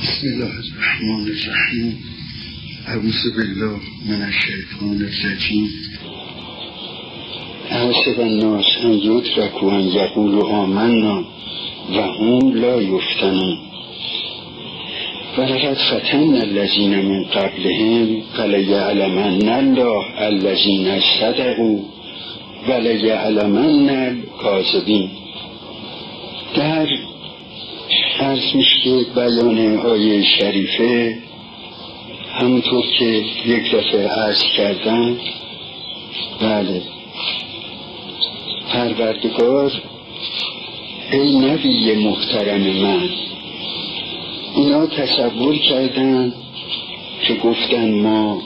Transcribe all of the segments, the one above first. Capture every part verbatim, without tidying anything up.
بسم الله الرحمن الرحیم. اعوذ بالله من الشیطان الرجیم. احسب الناس ان یترکوا ان یقولوا آمنا و هم لا یفتنون ولقد فتنا الذین من قبلهم فلیعلمن الله الذین صدقوا ولیعلمن الکاذبین. در عرض میشه بیان آیه شریفه همونطور که یک دفعه عرض کردم، بله، پروردگار ای نبی محترم من، اینا تصور کردن که گفتن ما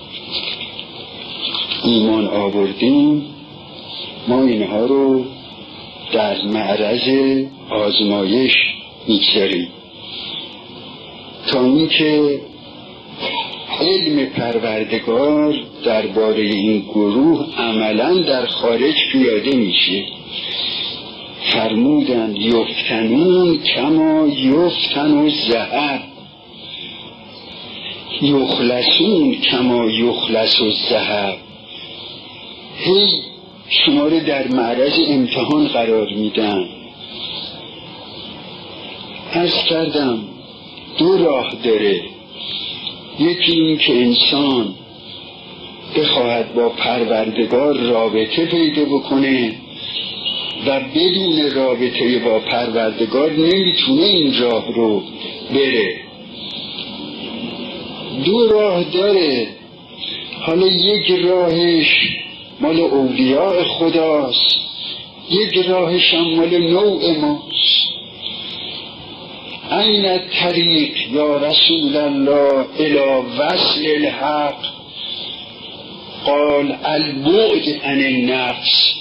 ایمان آوردیم، ما اینها رو در معرض آزمایش میگذاریم تا اینکه علم پروردگار درباره این گروه عملا در خارج پیاده میشه. فرمودند یفتنون کما یفتن الذهب یخلصون کما یخلص الذهب. هی شما رو در معرض امتحان قرار میدن. عرض کردم دو راه داره، یکی این که انسان بخواهد با پروردگار رابطه پیدا بکنه و بدون رابطه با پروردگار نمیتونه این راه رو بره. دو راه داره. حالا یک راهش مال اولیاء خداست، یک راهش هم مال نوع ماست. این الطریق یا رسول الله الی وصل الحق؟ قال البعد عن النفس.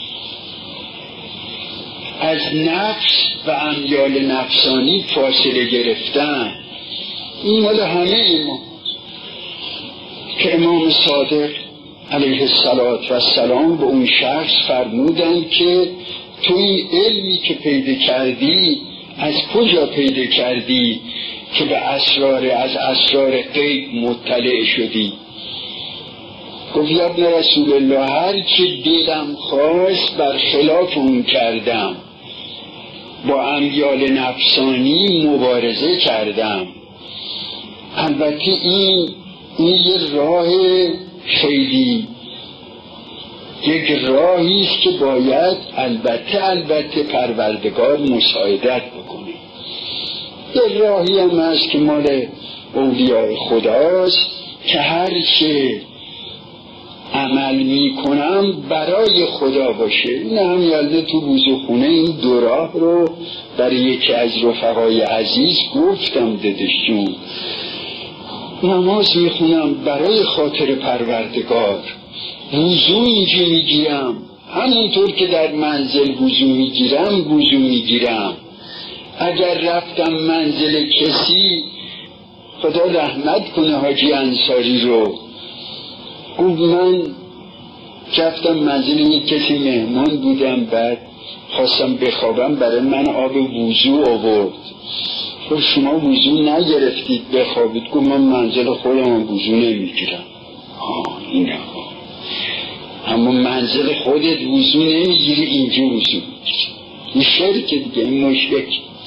از نفس و امیال نفسانی فاصله گرفتن. این مال همه ما که امام صادق علیه السلام به اون شخص فرمودن که تو این علمی که پیدا کردی از کجا پیدا کردی که به اسرار از اسرار غیب مطلع شدی؟ گفت یا ابن رسول الله هر چه دلم خواست برخلاف اون کردم، با امیال نفسانی مبارزه کردم. البته این این یه راه خیلی یک راهی است که باید البته البته پروردگار مساعدت بکنه. یک راهی هم هست که مال اولیاء خداست که هر چه عمل می کنم برای خدا باشه. این هم یالده تو بوزخونه این دو راه رو برای یکی از رفقای عزیز گفتم. ددشون نماز می خونم برای خاطر پروردگار، وضو اینجا میگیرم همونطور که در منزل وضو میگیرم وضو میگیرم. اگر رفتم منزل کسی، خدا رحمت کنه حاجی انصاری رو، گفت من رفتم منزل یک کسی مهمان بودم، بعد خواستم بخوابم، برای من آب وضو آورد. گفت شما وضو نگرفتید بخوابید؟ گفت من منزل خودم وضو نمیگیرم. آه اینه، اما منزل خودت وضو نمیگیری، اینجا وضو میگیری. این شرک دیگه، این مشرک.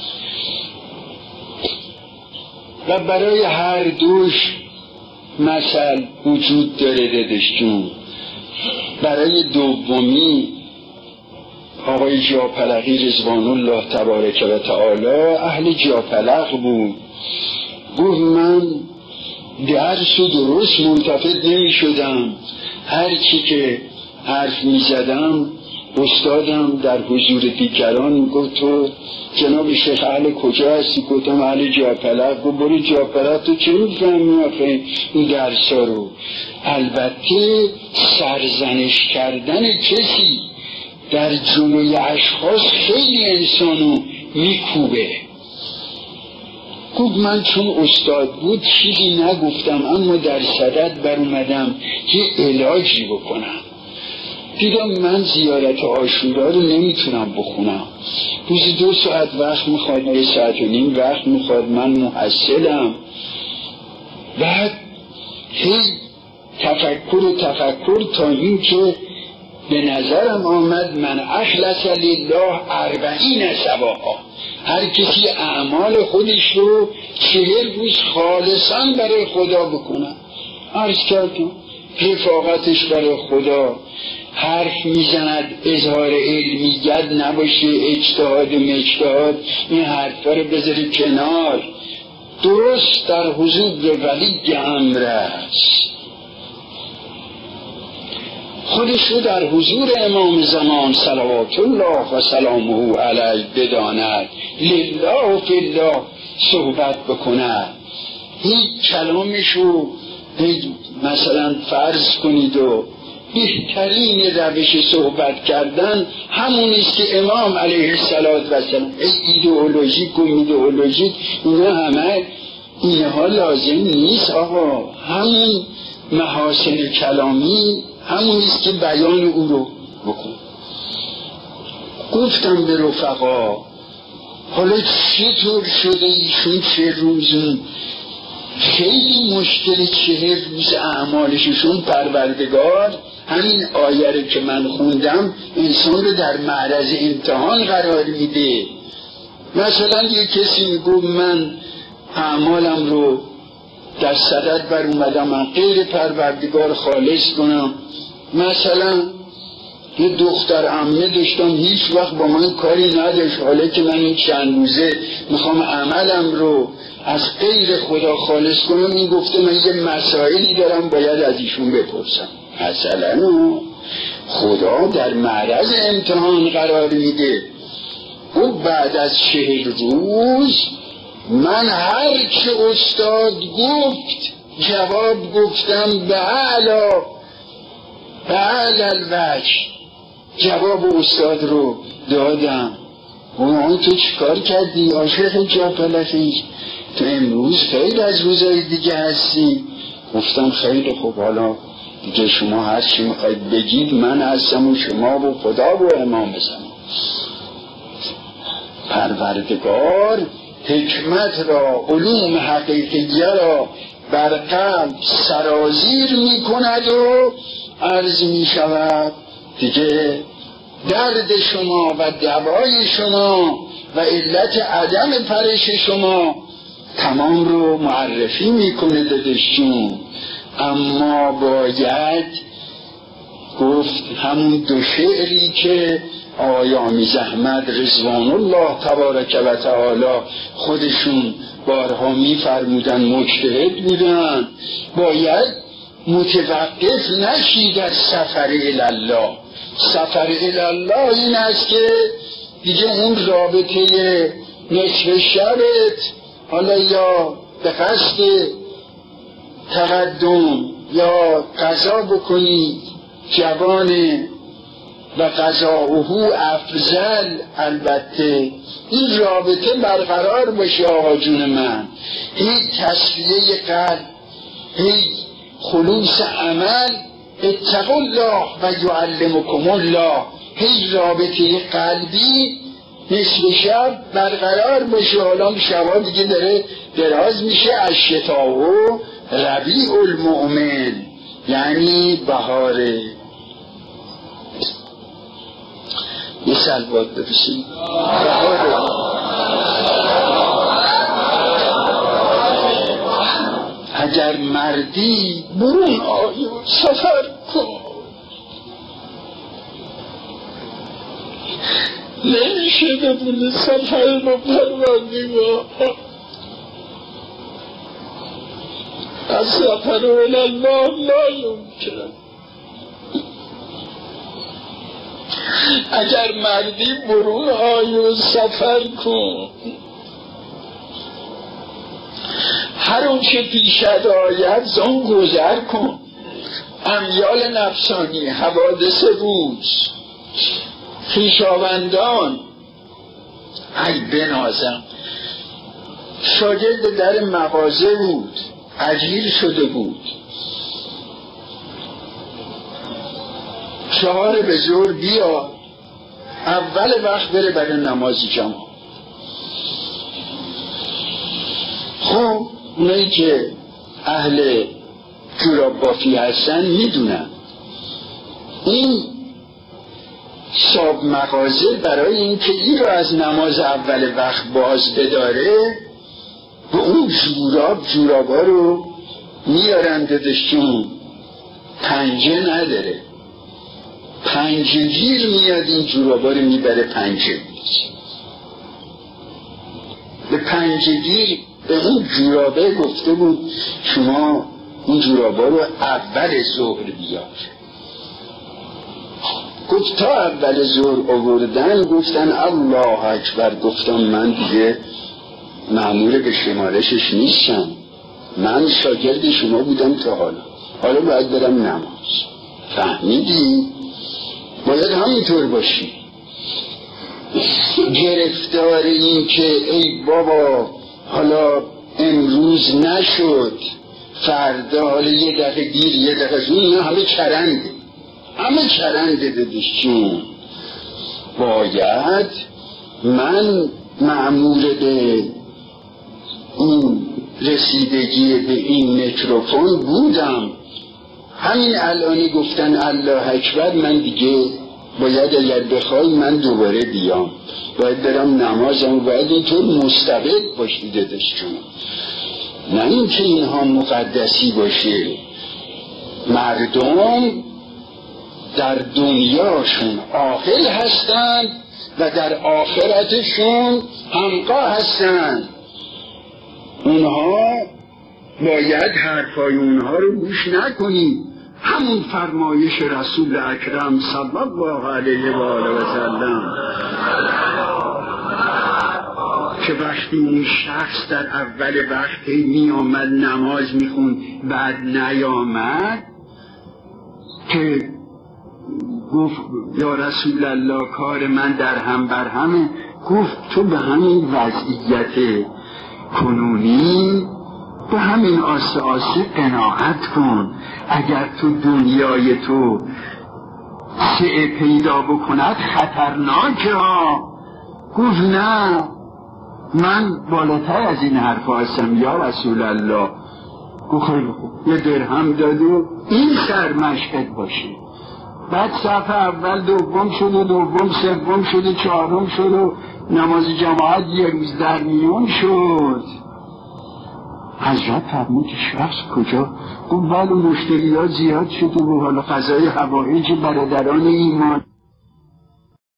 و برای هر دوش مثل وجود داره ددشتون. برای دومی آقای جاپلقی رضوان الله تبارک و تعالی اهل جاپلق بود. گفت من درس و درست ملتفت نمی شدم، هر چی که حرف می زدم استادم در حضور دیگران گفت تو جناب شیخ اهل کجا هستی؟ گفتم اهل جاپلق. گفت برو جاپلق تو چه می فهمی آخه این درس ها رو؟ البته سرزنش کردن کسی در جلوی اشخاص خیلی انسانو میکوبه. گفت من چون استاد بود چیزی نگفتم، اما در صدد بر اومدم که علاجی بکنم. دیدم من زیارت عاشورا رو نمیتونم بخونم، روزی دو ساعت وقت میخواد، یه ساعت و نیم وقت میخواد، من محصلم. بعد هی تفکر و تفکر تا این که به نظرم آمد من اخلص لله اربعین سباها، هر کسی اعمال خودش رو چهل روز خالصا برای خدا بکنه. عرض کردم رفاقتش برای خدا، حرف میزند اظهار علمیت نباشه، اجتهاد و مجتهاد، این حرفا رو بذاری کنار، درست در حضور ولی امر است. خودش رو در حضور امام زمان صلوات الله و سلامه علیه بداند، لله و فی الله صحبت بکند. هیچ کلامش رو مثلا فرض کنید و بهترین روش صحبت کردن همون است که امام علیه السلام و سلام ایدئولوژیک و ایدئولوژیک اینا همه اینها لازم نیست آقا. همون محاسن کلامی همون است که بیان او رو بکن. گفتم به رفقا حالا چطور شده ایشون چه روزون خیلی مشکل چهر روز اعمالشون پروردگار همین آیه که من خوندم انسان رو در معرض امتحان قرار میده. مثلا یه کسی میگو من اعمالم رو در صدد بر اومدم من غیر پروردگار خالص کنم. مثلا یه دختر عمه داشتم هیچ وقت با من کاری نداشت، حالا که من این چند روزه میخوام عملم رو از غیر خدا خالص کنم، این گفته من یه مسائلی دارم باید از ایشون بپرسم. مثلا خدا در معرض امتحان قرار میده. و بعد از چهل روز من هر چه استاد گفت جواب گفتم به اعلی به اعلی الوجه، جواب استاد رو دادم. اون تو چیکار کردی عاشق جاپلخیش؟ تو امروز خیلی از روزهای دیگه هستی. گفتم خیلی خوب، حالا دیگه شما هر چی میخواید بگید من هستم و شما و خدا و امام زمان. پروردگار حکمت را علوم حقیقیه را بر قلب سرازیر میکند و عرض میشود دیگه درد شما و دوای شما و علت عدم پرش شما تمام رو معرفی میکنه دادشون. اما باید گفت همون دو شعری که آیامی زحمت رضوان الله تبارک و تعالی خودشون بارها میفرمودن، مجتهد بودن، باید متوقف نشید از سفر الله. سفر الله این است که دیگه اون رابطه نصف شبت حالا یا به قصد تقدم یا قضا بکنی جوانه و قضاؤه افضل، البته این رابطه برقرار باشه آقا جون من. هیچ تصفیه قلب، هیچ خلوص عمل، اتقوا الله و یعلمکم الله، هیچ رابطه قلبی نصف شب برقرار باشه. حالا شبا دیگه داره دراز میشه. از شتاء ربیع المؤمن یعنی بهاره. یه سلوات بپسیم بهاره. اگر مردی برون آی و سفر کن، نمیشه بدون سفر با پروردگار. از سفر الله لا یمکن. اگر مردی برون آی و سفر کن، هر اون چه پیشت آید زان گذر کن. امیال نفسانی، حوادث روز، خویشاوندان. ای بنازم شاگرد در مغازه بود، اجیر شده بود، چهار به ظهر بیا، اول وقت بره برای نماز جماعت. خب اونایی که اهل جوراب بافی هستن میدونن این صاحب مغازه برای اینکه این رو از نماز اول وقت باز بداره به اون جوراب جورابا رو میارن دادشون، پنجه نداره، پنجه گیر میاد این جورابا رو میبره پنجه به پنجه گیر به اون جورابه گفته بود شما این جورابا رو اول ظهر بیار. گفت تا اول ظهر آوردن، گفتن الله اکبر. گفتم من دیگه مأمور به شمارشش نیستم، من شاگرد شما بودم تا حالا، حالا باید برم نماز. فهمیدی؟ باید همینطور باشی. گرفتار این که ای بابا حالا امروز نشد فردا، حالا یه دقیقه دیر یه دقیقه زود، همه چرنده، همه چرنده دادش چون باید من مأمور به این رسیدگی به این میکروفون بودم، همین الانی گفتن الله اکبر، من دیگه باید اگر بخوای من دوباره بیام، باید برم نمازم، باید اینطور مستبد باشی دادش چون، نه این که اینها مقدسی باشه. مردم در دنیاشون عاقل هستند و در آخرتشون همقا هستند. اونها باید حرفای اونها رو گوش نکنید. همون فرمایش رسول اکرم صلی الله علیه و آله و سلم که وقتی این شخص در اول وقت می آمد نماز میخوند بعد نیامد، که گفت یا رسول الله کار من در هم بر همه، گفت تو به همین وضعیت کنونی به همین آسه آسه قناعت کن، اگر تو دنیای تو سعه پیدا بکند خطرناکه ها. گفت نه من بالاتر از این حرف هستم یا رسول الله. گفت خیلی خوب، یه درهم داد و این سرمشقت باشه. بعد صف اول دوم شد و دوم سوم شد و چهارم شد و نماز جماعت یه روز در میون شد. حضرت فرمود شخص کجا؟ گفت بله مشتری ها زیاد شد و حالا قضای حوائج برادران ایمان